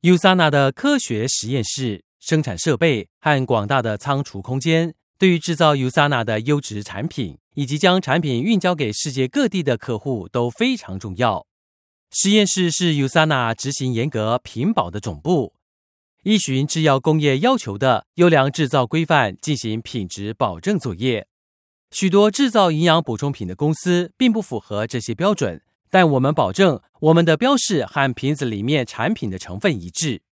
USANA 的科学实验室、生产设备和广大的仓储空间，对于制造 USANA 的优质产品以及将产品运交给世界各地的客户都非常重要。实验室是 USANA 执行严格品保的总部，依循制药工业要求的优良制造规范进行品质保证作业。许多制造营养补充品的公司并不符合这些标准，但我们保证我们的标示和瓶子里面产品的成分一致。